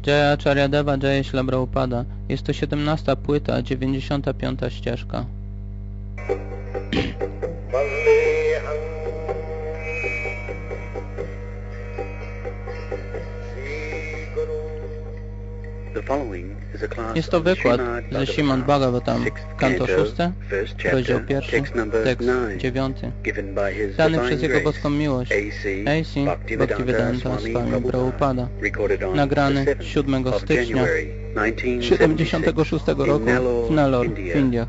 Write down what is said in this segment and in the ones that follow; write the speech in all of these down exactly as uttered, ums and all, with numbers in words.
Jaya Acharyadeva Jaya Śrīla Prabhupada. Jest to siedemnasta płyta, dziewięćdziesiąta piąta ścieżka. Jest to wykład ze Śrīmad Bhagavatam, kanto szóste, rozdział pierwszy, tekst dziewiąty, dany przez Jego boską miłość, A C Bhaktivedanta Swami Prabhupada, nagrany siódmego stycznia siedemdziesiątego szóstego roku w Nellore w Indiach.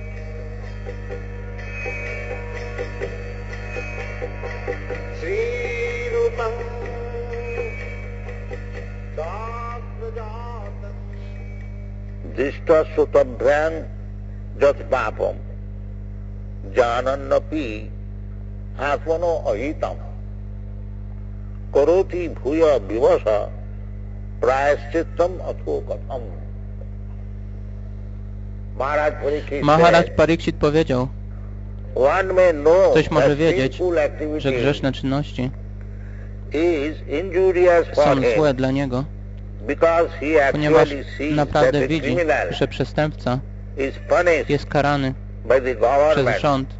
Dishta sutabhyan jat papam janannapi atmano ahitam karoti bhuya vivasa prayaschittam atho katham. Maharaj Parikshit powiedział: ktoś może wiedzieć, że grzeszne czynności są złe dla niego, ponieważ naprawdę widzi, że przestępca jest karany przez rząd,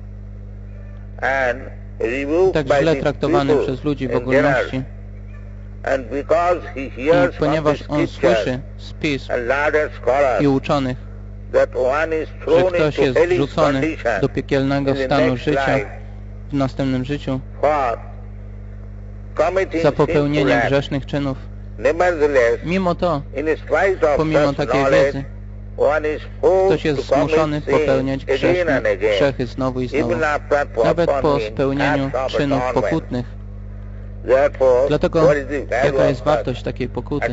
tak źle traktowany przez ludzi w ogólności. I ponieważ on słyszy z pism i uczonych, że ktoś jest wrzucony do piekielnego stanu życia w następnym życiu za popełnienie grzesznych czynów, mimo to, pomimo takiej wiedzy, ktoś jest zmuszony popełniać grzeszne grzechy znowu i znowu, nawet po spełnieniu czynów pokutnych. Dlatego jaka jest wartość takiej pokuty?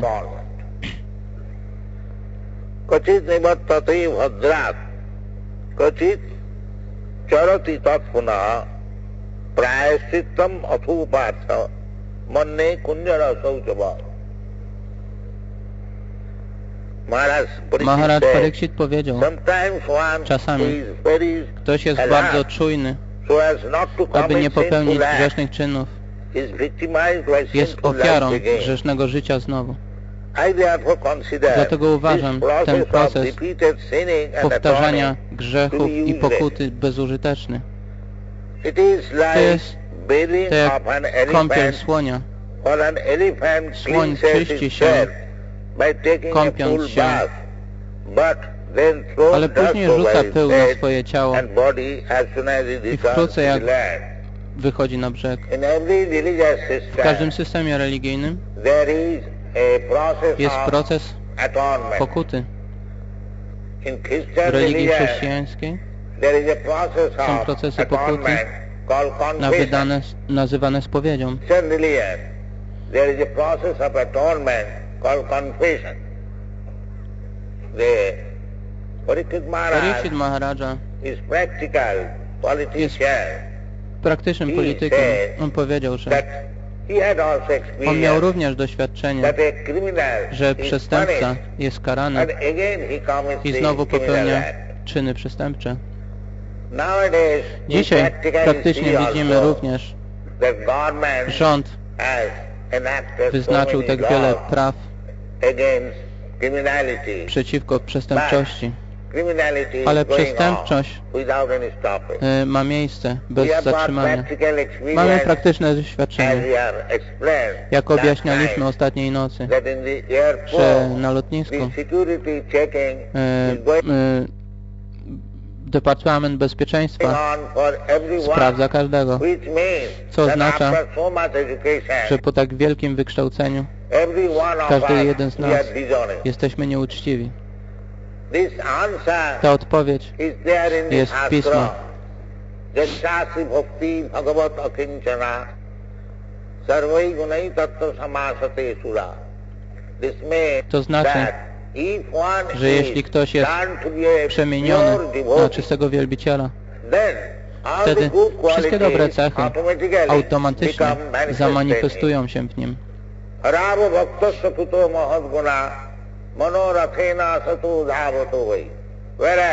Kachit nivattate bhadrat, kachit charati tatpuna, prayaschittam athupartha, manne kunjara sauchava. Maharaj Parikshit powiedział: czasami ktoś jest bardzo czujny, aby nie popełnić grzesznych czynów, jest ofiarą grzesznego życia znowu. Dlatego uważam ten proces powtarzania grzechów i pokuty bezużyteczny. To jest tak jak kąpiel słonia. Słoń czyści się, kąpiąc się, ale później rzuca pył na swoje ciało i wkrótce jak wychodzi na brzeg. W każdym systemie religijnym jest proces pokuty. W religii chrześcijańskiej są procesy pokuty nazywane, nazywane spowiedzią. Parikshit Maharaja jest praktycznym politykiem. On powiedział, że on miał również doświadczenie, że przestępca jest karany i znowu popełnia czyny przestępcze. Dzisiaj praktycznie widzimy również, że rząd wyznaczył tak wiele praw przeciwko przestępczości, ale przestępczość y, ma miejsce bez zatrzymania. Mamy praktyczne doświadczenie, jak objaśnialiśmy ostatniej nocy, że na lotnisku y, y, Departament Bezpieczeństwa sprawdza każdego, co oznacza, że po tak wielkim wykształceniu każdy jeden z nas jesteśmy nieuczciwi. Ta odpowiedź jest w pismach. To znaczy, że jeśli ktoś jest przemieniony na czystego wielbiciela, wtedy wszystkie dobre cechy automatycznie zamanifestują się w nim.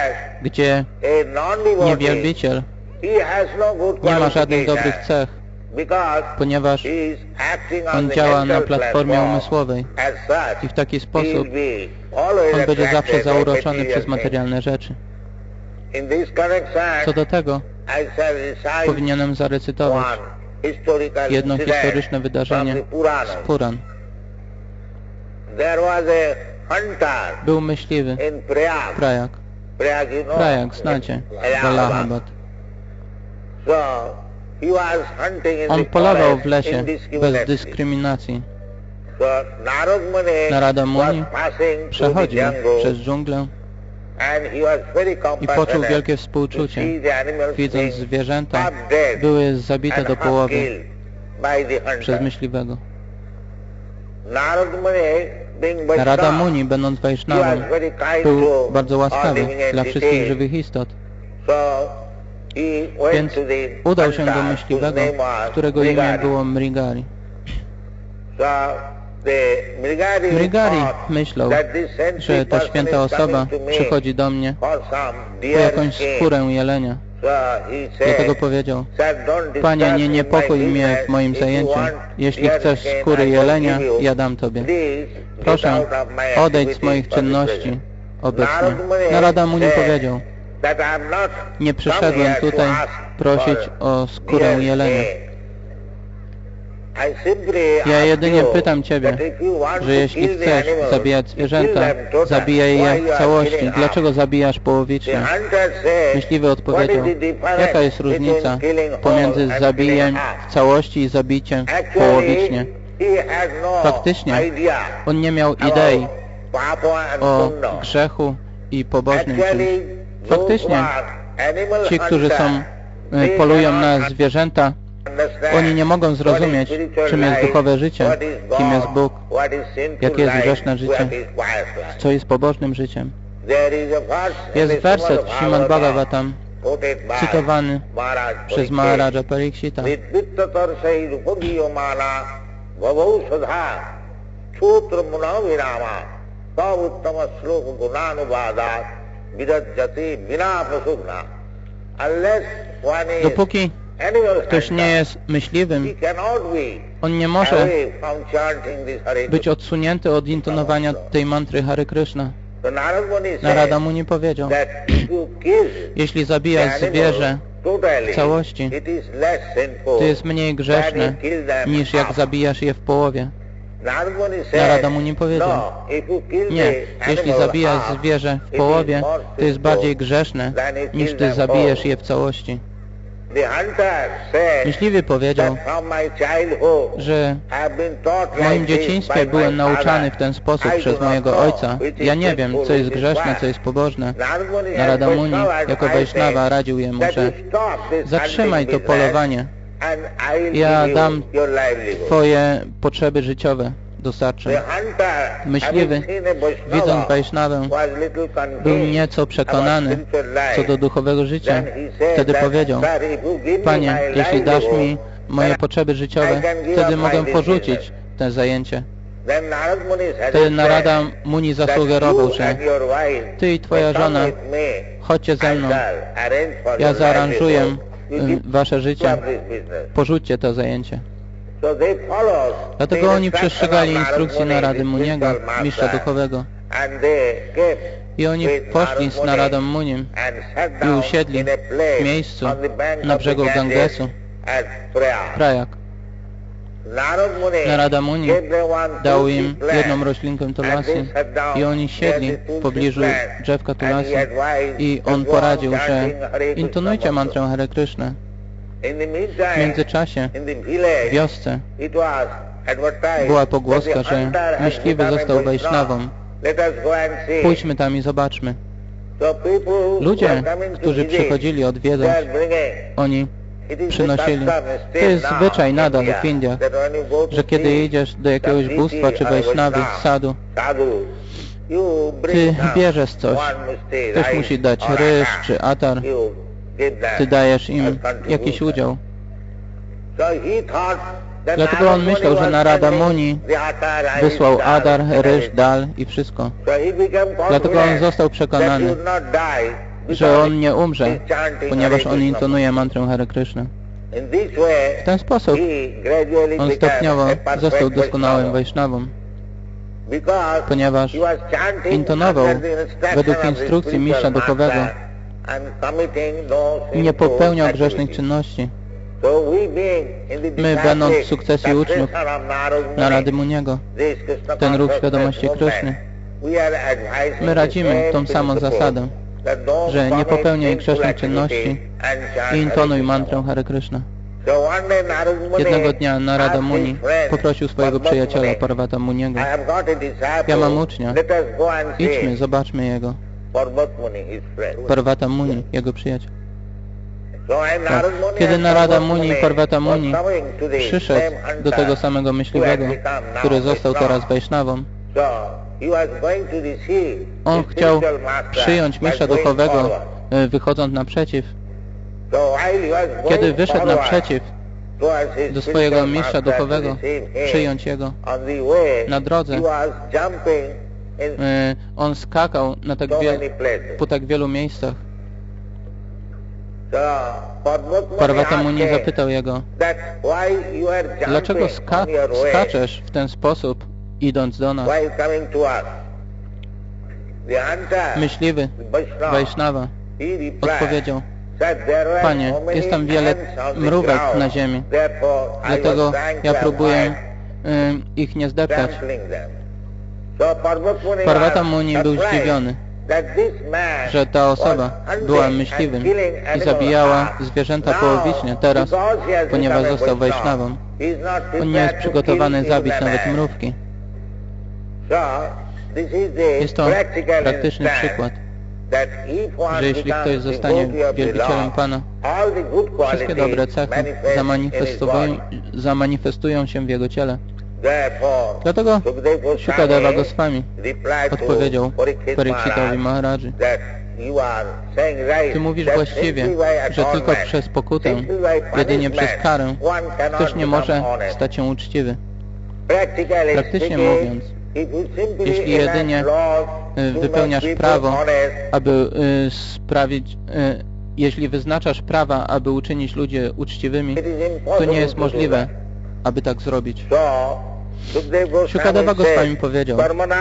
Gdzie niewielbiciel nie ma żadnych dobrych cech, ponieważ on działa na platformie umysłowej i w taki sposób on będzie zawsze zauroczony przez materialne rzeczy. Co do tego, powinienem zarecytować jedno historyczne wydarzenie z Puran. Był myśliwy w Prajag. Prajag, znacie, w Allahabad. On polował w lesie bez dyskryminacji. Narada Muni przechodził przez dżunglę i poczuł wielkie współczucie, widząc zwierzęta były zabite do połowy przez myśliwego. Narada Muni, będąc Wajsznawem, był bardzo łaskawy dla wszystkich żywych istot. Więc udał się do myśliwego, którego imię było Mrigari. Mrigari myślał, że ta święta osoba przychodzi do mnie po jakąś skórę jelenia. Dlatego powiedział: Panie, nie niepokój mnie w moim zajęciu. Jeśli chcesz skóry jelenia, ja dam Tobie. Proszę, odejdź z moich czynności obecnie. Narada Muni powiedział: nie przyszedłem tutaj prosić o skórę jelenia. Ja jedynie pytam Ciebie, że jeśli chcesz zabijać zwierzęta, zabijaj je w całości. Dlaczego zabijasz połowicznie? Myśliwy odpowiedział: jaka jest różnica pomiędzy zabijem w całości i zabiciem połowicznie? Faktycznie, on nie miał idei o grzechu i pobożnym czymś. Faktycznie, ci, którzy są, polują na zwierzęta, oni nie mogą zrozumieć, czym jest duchowe życie, kim jest Bóg, jakie jest grzeszne życie, co jest pobożnym życiem. Jest werset w Śrimad Bhagavatam, cytowany przez Maharaja Parikshita. Dopóki ktoś nie jest myśliwym, on nie może być odsunięty od intonowania tej mantry Hare Krishna. Narada Muni powiedział: jeśli zabijasz zwierzę w całości, to jest mniej grzeszne, niż jak zabijasz je w połowie. Narada Muni powiedział: nie, jeśli zabijasz zwierzę w połowie, to jest bardziej grzeszne, niż ty zabijesz je w całości. Myśliwy powiedział, że w moim dzieciństwie byłem nauczany w ten sposób przez mojego ojca. Ja nie wiem, co jest grzeszne, co jest pobożne. Narada Muni jako Wajsznava radził jemu, że zatrzymaj to polowanie. Ja dam Twoje potrzeby życiowe, dostarczę. Myśliwy, widząc Wajsznawę, był nieco przekonany co do duchowego życia. Wtedy powiedział: Panie, jeśli dasz mi moje potrzeby życiowe, wtedy mogę porzucić to zajęcie. Wtedy Narada Muni zasugerował, że Ty i Twoja żona chodźcie ze mną, ja zaaranżuję wasze życie, porzućcie to zajęcie. Dlatego oni przestrzegali instrukcji Narady Muniego, mistrza duchowego. I oni poszli z Naradą Munim i usiedli w miejscu na brzegu Gangesu, Prajag. Narada Muni dał im jedną roślinkę tulasi i oni siedli w pobliżu drzewka tulasi i on poradził, że intonujcie mantrę Hare Krishna. W międzyczasie w wiosce była pogłoska, że myśliwy został Wajsznawą. Pójdźmy tam i zobaczmy. Ludzie, którzy przychodzili odwiedzać, oni przynosili. To jest zwyczaj nadal w Indiach, że kiedy idziesz do jakiegoś bóstwa czy Wajsznawy z sadu, ty bierzesz coś. Ktoś musi dać ryż czy atar. Ty dajesz im jakiś udział. Dlatego on myślał, że Narada Muni wysłał adar, ryż, dal i wszystko. Dlatego on został przekonany, że on nie umrze, ponieważ on intonuje mantrę Hare Krishna. W ten sposób on stopniowo został doskonałym Wajsznawą, ponieważ intonował według instrukcji mistrza duchowego i nie popełniał grzesznych czynności. My, będąc w sukcesji uczniów Narady Muniego, ten ruch świadomości Kryszny, my radzimy tą samą zasadę, że nie popełniaj grzesznych czynności i intonuj mantrę Hare Krishna. Jednego dnia Narada Muni poprosił swojego przyjaciela Parvata Muniego: ja mam ucznia, idźmy, zobaczmy jego. Parvata Muni, jego przyjaciel. Tak. Kiedy Narada Muni i Parvata Muni przyszedł do tego samego myśliwego, który został teraz Wajsznawą, on chciał przyjąć mistrza duchowego, wychodząc naprzeciw. Kiedy wyszedł naprzeciw do swojego mistrza duchowego, przyjąć jego, na drodze on skakał na tak po tak wielu miejscach. Parvata Muni zapytał jego: dlaczego ska skaczesz w ten sposób, idąc do nas? Myśliwy Wajsznawa odpowiedział: Panie, jest tam wiele mrówek na ziemi, dlatego ja próbuję y, ich nie zdeptać. Parvata Muni był zdziwiony, że ta osoba była myśliwym i zabijała zwierzęta połowicznie teraz, ponieważ został Wajsznawą. On nie jest przygotowany zabić nawet mrówki. Jest to praktyczny przykład, że jeśli ktoś zostanie wielbicielem Pana, wszystkie dobre cechy zamanifestują, zamanifestują się w jego ciele. Dlatego Shukadeva Goswami odpowiedział Parikshitowi Maharaji: Ty mówisz właściwie, że tylko przez pokutę, jedynie przez karę, ktoś nie może stać się uczciwy. Praktycznie mówiąc, jeśli jedynie wypełniasz prawo, aby sprawić, jeśli wyznaczasz prawa, aby uczynić ludzi uczciwymi, to nie jest możliwe, aby tak zrobić. Shukadeva Goswami powiedział: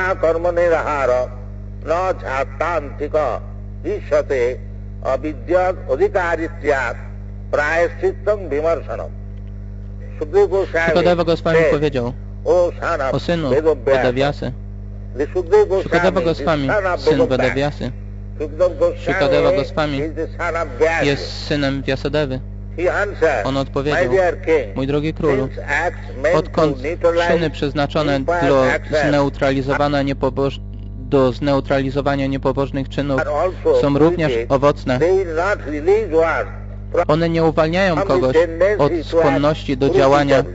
Shukadeva Goswami powiedział: o synu Vedavyasy. Shukadeva Goswami, syn Vedavyasy. Shukadeva Goswami jest synem Vyasadevy. On odpowiedział: mój drogi królu, odkąd czyny przeznaczone do zneutralizowania, niepoboż... do zneutralizowania niepobożnych czynów są również owocne, one nie uwalniają kogoś od skłonności do działania e,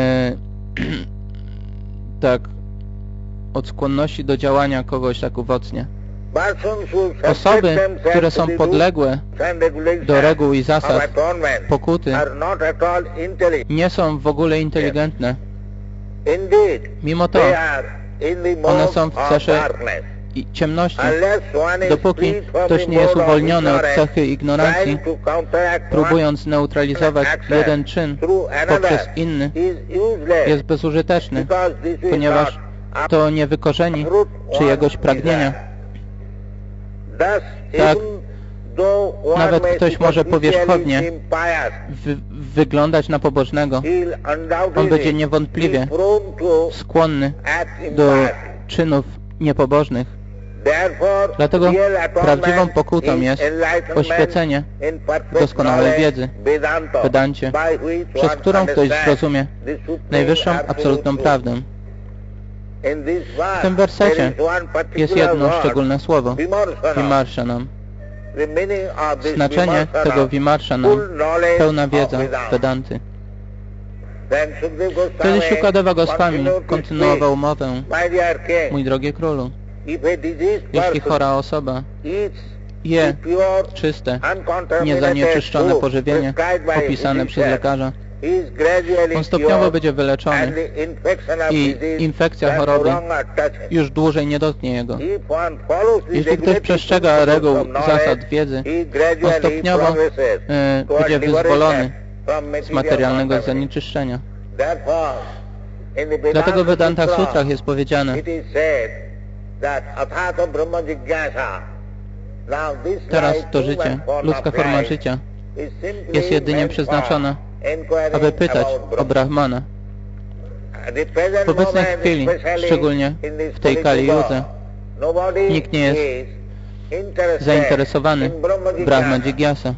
tak, od skłonności do działania kogoś tak owocnie. Osoby, które są podległe do reguł i zasad pokuty, nie są w ogóle inteligentne. Mimo to one są w cesze ciemności. Dopóki ktoś nie jest uwolniony od cechy ignorancji, próbując neutralizować jeden czyn poprzez inny, jest bezużyteczny, ponieważ to nie wykorzeni czyjegoś pragnienia. Tak, nawet ktoś może powierzchownie wy wyglądać na pobożnego, on będzie niewątpliwie skłonny do czynów niepobożnych. Dlatego prawdziwą pokutą jest oświecenie doskonałej wiedzy w Vedancie, przez którą ktoś zrozumie najwyższą absolutną prawdę. W tym wersecie jest jedno szczególne słowo, Vimarshanam. Znaczenie tego Vimarshanam, pełna wiedza Vedanty. Wtedy Shukadeva Goswami kontynuował mowę: mój drogi królu, jeśli chora osoba je czyste, niezanieczyszczone pożywienie opisane przez lekarza, on stopniowo będzie wyleczony i infekcja choroby już dłużej nie dotknie jego. Jeśli ktoś przestrzega reguł, zasad wiedzy, on stopniowo e, będzie wyzwolony z materialnego zanieczyszczenia. Dlatego w Vedanta Sutrach jest powiedziane: teraz to życie, ludzka forma życia, jest jedynie przeznaczona, aby pytać o Brahmana. W obecnej chwili, szczególnie w tej Kali Judze, nikt nie jest zainteresowany w Brahma Jigyasa.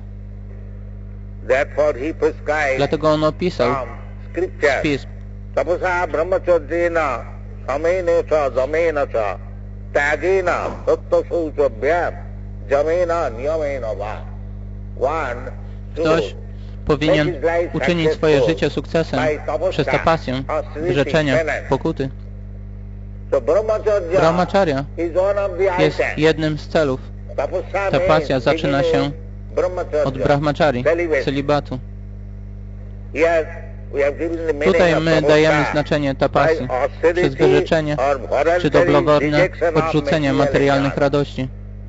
Dlatego on opisał z pism: tapasa brahmacharyena samenecha jamenecha tagena sattva jamena niyamena va. Ktoś powinien uczynić swoje życie sukcesem przez tapasję, wyrzeczenia, pokuty. Brahmacharya jest jednym z celów. Tapasja zaczyna się od brahmachari, celibatu. Tutaj my dajemy znaczenie tapasji przez wyrzeczenie czy dobrowolne odrzucenie materialnych radości.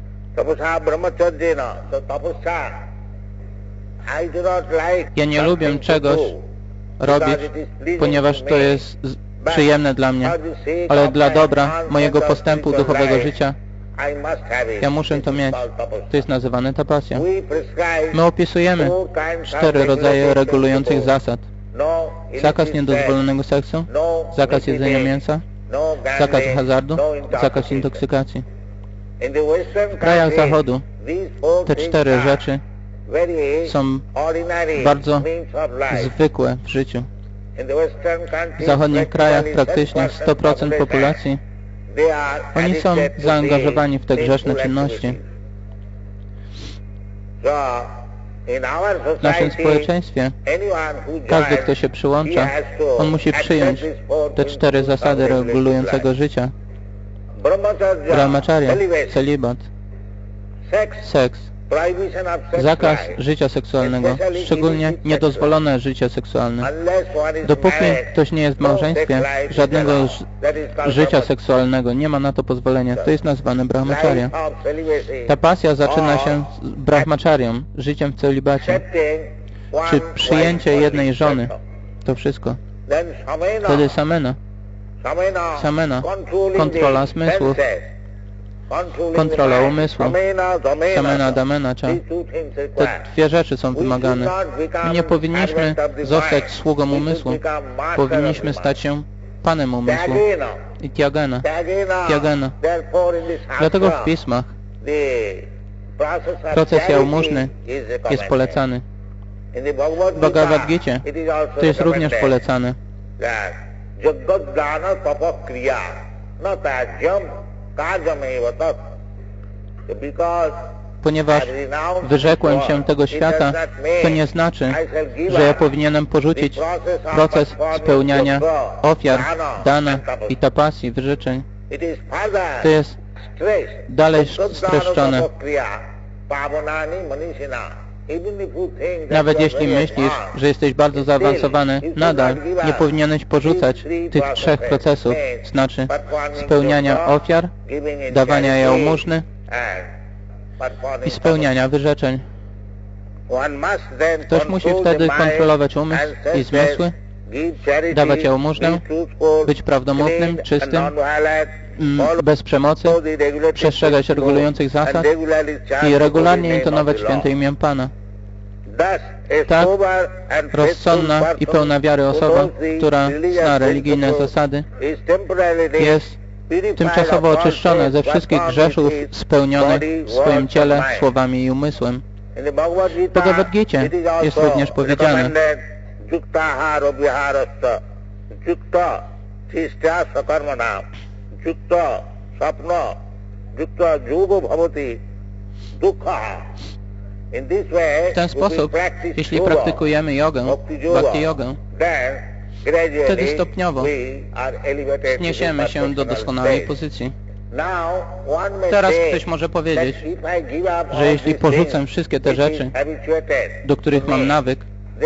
Ja nie lubię czegoś robić, ponieważ to jest przyjemne dla mnie, ale dla dobra mojego postępu duchowego życia ja muszę to mieć. To jest nazywane tapasja. My opisujemy cztery rodzaje regulujących zasad. Zakaz niedozwolonego seksu, zakaz jedzenia mięsa, zakaz hazardu, zakaz intoksykacji. W krajach Zachodu te cztery rzeczy są bardzo zwykłe w życiu. W zachodnich krajach praktycznie sto procent populacji oni są zaangażowani w te grzeszne czynności. W naszym społeczeństwie każdy, kto się przyłącza, on musi przyjąć te cztery zasady regulującego życia. Brahmacharya, celibat, seks, zakaz życia seksualnego, szczególnie niedozwolone życie seksualne. Dopóki ktoś nie jest w małżeństwie, żadnego życia seksualnego, nie ma na to pozwolenia. To jest nazwane brahmacharya. Ta pasja zaczyna się z brahmacharyą, życiem w celibacie, czy przyjęcie jednej żony. To wszystko. Wtedy samena. Samena, kontrola zmysłów, kontrola umysłu, samena damena cha. Te dwie rzeczy są wymagane. My nie powinniśmy zostać sługą umysłu. Powinniśmy stać się panem umysłu. I tyagena. Tyagena. Dlatego w pismach proces jałmużny jest polecany. W Bhagavad Gicie to jest również polecane. Ponieważ wyrzekłem się tego świata, to nie znaczy, że ja powinienem porzucić proces spełniania ofiar, dana i tapasji, wyrzeczeń. To jest dalej streszczone. Nawet jeśli myślisz, że jesteś bardzo zaawansowany, nadal nie powinieneś porzucać tych trzech procesów, znaczy spełniania ofiar, dawania jałmużny i spełniania wyrzeczeń. Ktoś musi wtedy kontrolować umysł i zmysły, dawać jałmużnę, być prawdomównym, czystym, bez przemocy, przestrzegać regulujących zasad i regularnie intonować święte imię Pana. Tak rozsądna i pełna wiary osoba, która zna religijne zasady, jest tymczasowo oczyszczona ze wszystkich grzeszów spełnionych w swoim ciele, słowami i umysłem. W Bhagavad Gicie jest również powiedziane: w ten sposób, jeśli praktykujemy jogę, bhakti jogę, wtedy stopniowo zniesiemy się do doskonałej pozycji. Teraz ktoś może powiedzieć, że jeśli porzucę wszystkie te rzeczy, do których mam nawyk,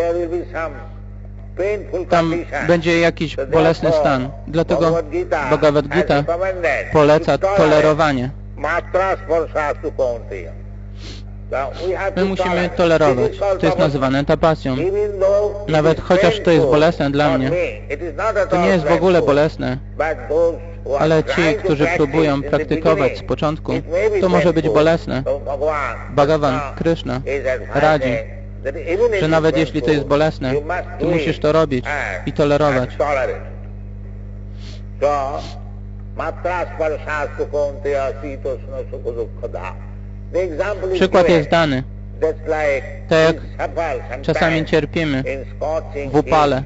tam będzie jakiś bolesny stan. Dlatego Bhagavad Gita poleca tolerowanie. My musimy tolerować. To jest nazywane tapasją. Nawet chociaż to jest bolesne dla mnie. To nie jest w ogóle bolesne. Ale ci, którzy próbują praktykować z początku, to może być bolesne. Bhagavan, Krishna radzi, że nawet jeśli to jest bolesne, to musisz to robić i tolerować. Przykład jest dany. Tak jak czasami cierpimy w upale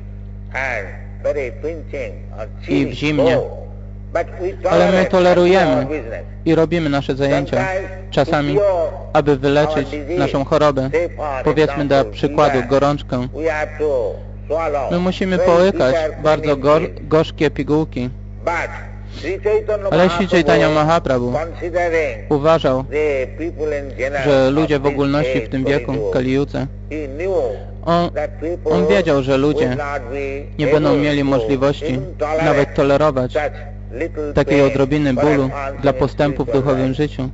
i w zimnie. Ale my tolerujemy i robimy nasze zajęcia. Czasami, aby wyleczyć naszą chorobę, powiedzmy dla przykładu gorączkę, my musimy połykać bardzo gor gorzkie pigułki. Ale Śri Chaitanya Mahaprabhu uważał, że ludzie w ogólności w tym wieku, Kalijuce, on, on wiedział, że ludzie nie będą mieli możliwości nawet tolerować takiej odrobiny bólu dla postępu w duchowym życiu.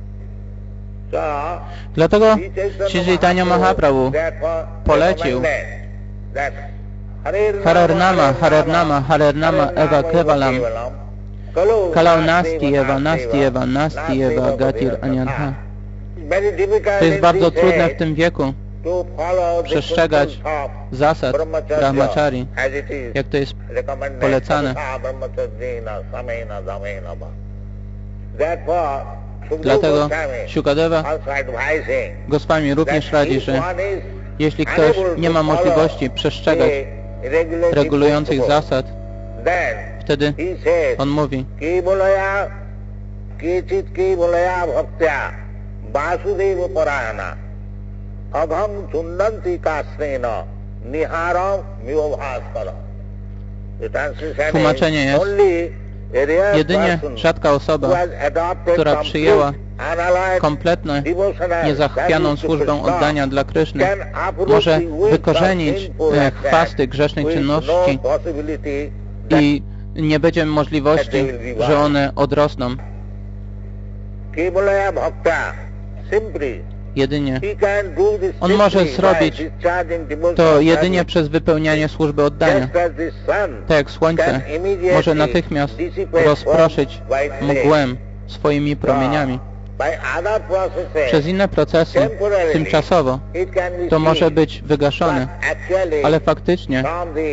Dlatego Śri Chaitanya Mahaprabhu polecił Harernama, Harernama, Harernama Eva Kevalam, Kalau Nasti Eva, Nasti Eva, Nasti Eva, Gatir Anyadha. To jest bardzo trudne w tym wieku przestrzegać zasad brahmachari, jak to jest polecane. Dlatego Shukadeva Goswami również radzi, że jeśli ktoś nie ma możliwości przestrzegać regulujących zasad, wtedy on mówi: tłumaczenie jest: jedynie rzadka osoba, która przyjęła kompletną, niezachwianą służbę oddania dla Kryszny, może wykorzenić chwasty grzesznej czynności i nie będzie możliwości, że one odrosną. Jedynie on może zrobić to jedynie przez wypełnianie służby oddania. Tak jak słońce może natychmiast rozproszyć mgłę swoimi promieniami. Przez inne procesy tymczasowo to może być wygaszone, ale faktycznie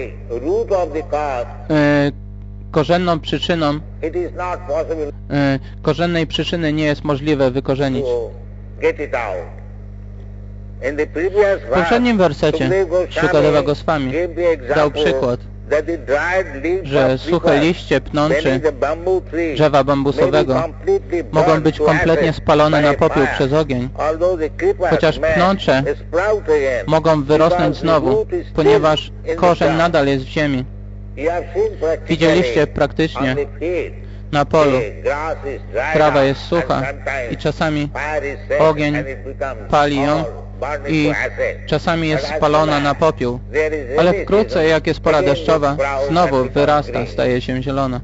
yy, korzenną przyczyną yy, korzennej przyczyny nie jest możliwe wykorzenić. W poprzednim wersecie Shukadeva Goswami dał przykład, że suche liście pnącze drzewa bambusowego mogą być kompletnie spalone na popiół przez ogień, chociaż pnącze mogą wyrosnąć znowu, ponieważ korzeń nadal jest w ziemi. Widzieliście praktycznie na polu, trawa jest sucha i czasami ogień pali ją i czasami jest spalona na popiół, ale wkrótce, jak jest pora deszczowa, znowu wyrasta, staje się zielona.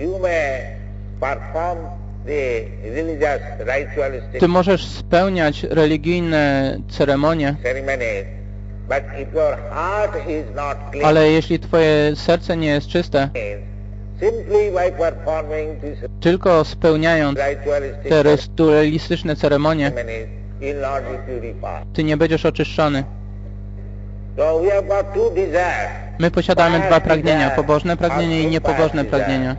Ty możesz spełniać religijne ceremonie, ale jeśli twoje serce nie jest czyste, tylko spełniając te rytualistyczne ceremonie, ty nie będziesz oczyszczony. My posiadamy dwa pragnienia, pobożne pragnienie i niepobożne pragnienia.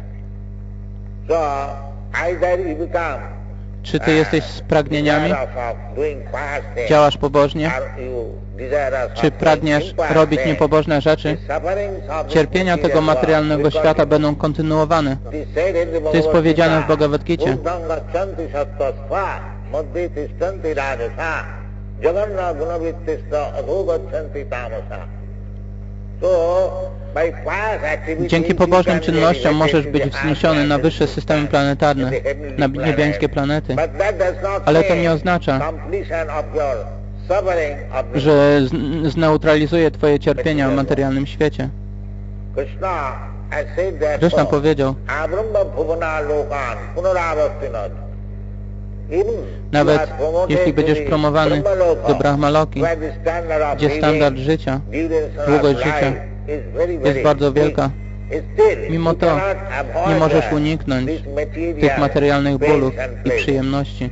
Czy ty jesteś z pragnieniami? Działasz pobożnie? Czy pragniesz robić niepobożne rzeczy? Cierpienia tego materialnego świata będą kontynuowane. To jest powiedziane w Bhagavad Gicie. Dzięki pobożnym czynnościom możesz być wzniesiony na wyższe systemy planetarne, na niebiańskie planety, ale to nie oznacza, że zneutralizuje twoje cierpienia w materialnym świecie. Krishna powiedział: Nawet jeśli będziesz promowany do Brahmaloki, gdzie standard życia, długość życia jest bardzo wielka, mimo to nie możesz uniknąć tych materialnych bólów i przyjemności,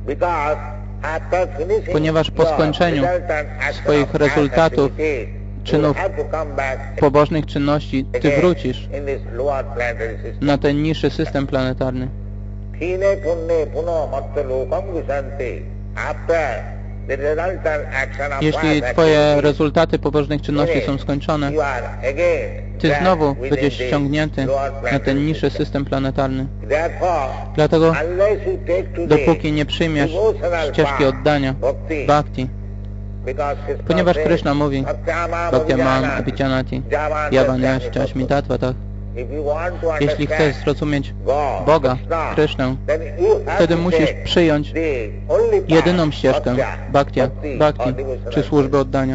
ponieważ po skończeniu swoich rezultatów, czynów, pobożnych czynności, Ty wrócisz na ten niższy system planetarny. Jeśli Twoje rezultaty pobożnych czynności są skończone, Ty znowu będziesz ściągnięty na ten niższy system planetarny. Dlatego, dopóki nie przyjmiesz ścieżki oddania, bhakti, ponieważ Krishna mówi Bhaktyamam Abhichanati Yavanyascha Shmitatvatah. Jeśli chcesz zrozumieć Boga, Krishnę, wtedy musisz przyjąć jedyną ścieżkę bhakti, bhakti czy służby oddania.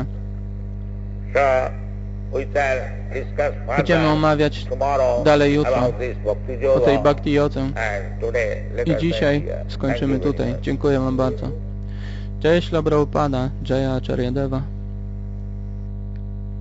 Będziemy omawiać dalej jutro o tej bhakti jodze. I dzisiaj skończymy tutaj. Dziękuję Wam bardzo. Jai Śrīla Prabhupada, Jaya Acharya Deva.